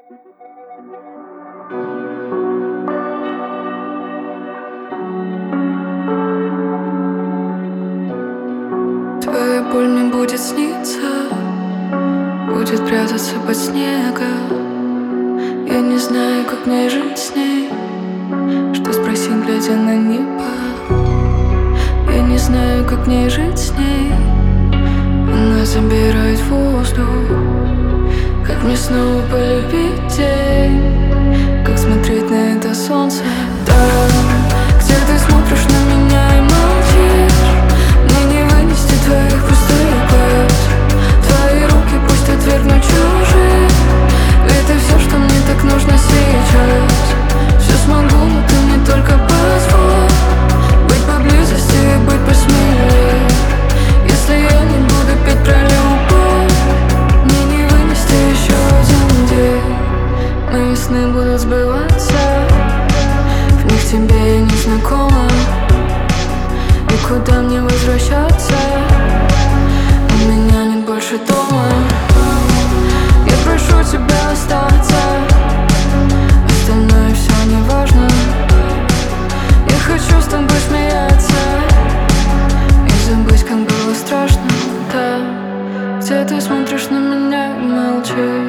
Твоя боль мне будет сниться, будет прятаться под снегом. Я не знаю, как мне жить с ней, что спросить, глядя на небо. Я не знаю, как мне жить с ней, она забирает воздух. Как мне снова полюбить день, как смотреть на это солнце там, где ты смотришь на меня и молчишь. Мне не вынести твоих пустых глаз, твои руки пусть отвергнут чужие. Это все, что мне так нужно сейчас. Все смогу, но ты мне только позволь быть поблизости и быть посмелее. Если я не буду петь про любовь, мне не вынести еще один день. Мои сны будут сбываться, в них тебе я не знакома. И куда мне возвращаться? У меня нет больше дома. Я прошу тебя остаться, остальное все не важно. Я хочу с тобой смеяться и забыть, как было страшно. Да, где ты смотришь на меня и молчишь.